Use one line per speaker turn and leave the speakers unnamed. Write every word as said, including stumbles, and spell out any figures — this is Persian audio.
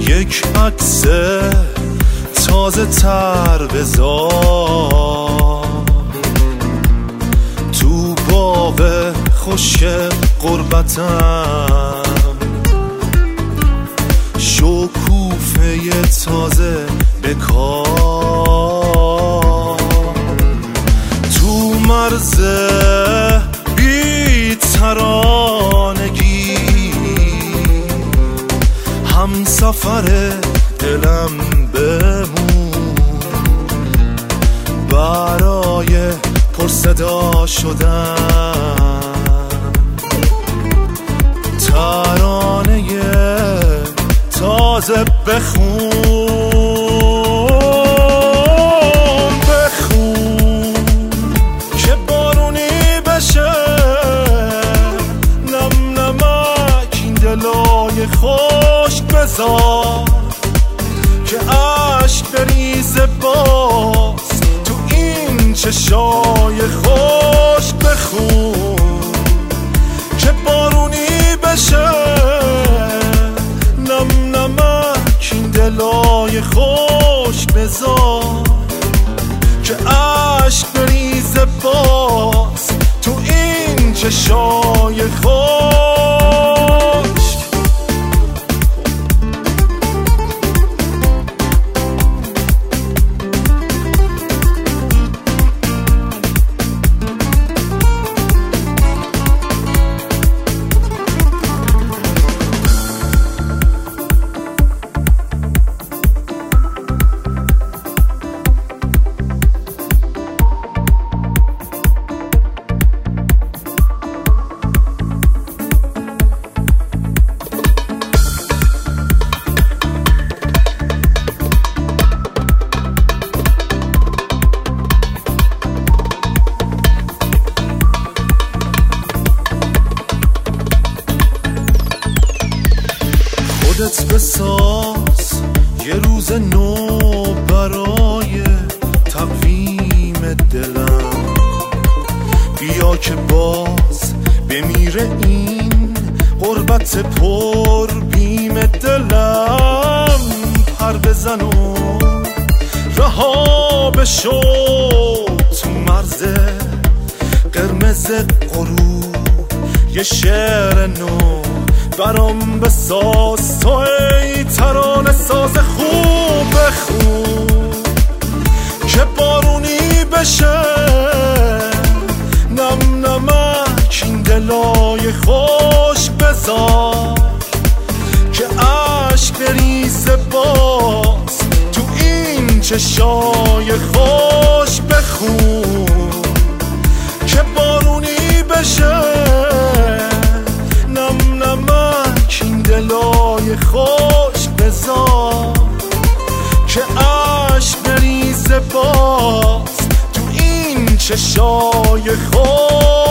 یک عکس تازه تر بذار تو باغ خوش قربتم، شکوفه تازه بکار تو مرز بی ترانگی، هم سفر دلم بمون برای پرصدا شدن، ترانه تازه بخون بخون که بارونی بشه، نم نمک این دلای خشک بذار که عشق بریزه باز تو این چشای خشک، بخون که بارونی بشه، نم نمک این دلای خشک بذار که عشق بریزه باز تو این چشای خشک. خودت بساز یه روز نو برای تقویم دلم، بیا که باز بمیره این غربت پر بیم دلم، پر بزن و رها بشو تو مرز قرمز غروب، یه شعر نو برام بساز تو ای ترانه ساز خوب، بخون که بارونی بشه، نم نمک این دلای خشک بذار که عشق بریزه باز تو این چشای خشک، بخون که بارونی بشه، نم نمک این دلای خشک بذار که عشق بریزه باز تو این چشای خشک.